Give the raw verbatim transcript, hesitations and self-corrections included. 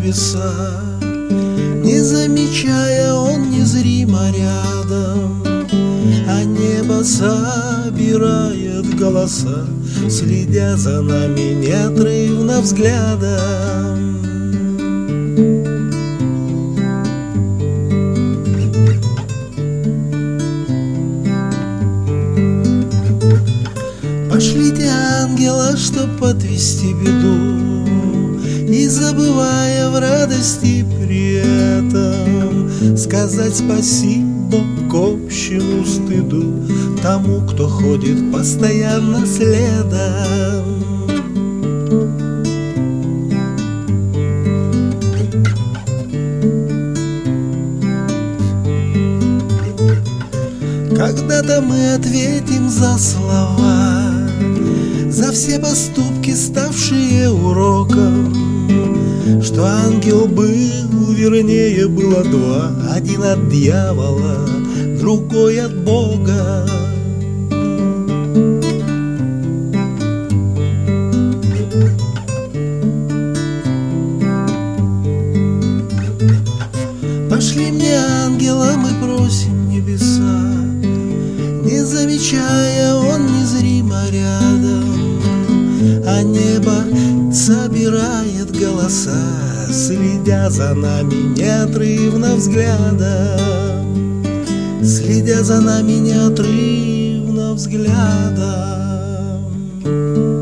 небеса. Не замечая, он незримо рядом, а небо собирает голоса, следя за нами неотрывно взглядом. Пошлите ангела, чтоб отвести беду, не забывая в радости при этом сказать спасибо к общему стыду тому, кто ходит постоянно следом. Когда-то мы ответим за слова, за все поступки, ставшие уроком, что ангел был, вернее, было два: один от дьявола, другой от Бога. Пошли мне ангела, мы просим небеса, не замечая, он незримо рядом, а небо собирает голоса, следя за нами неотрывно взглядом, следя за нами неотрывно взглядом.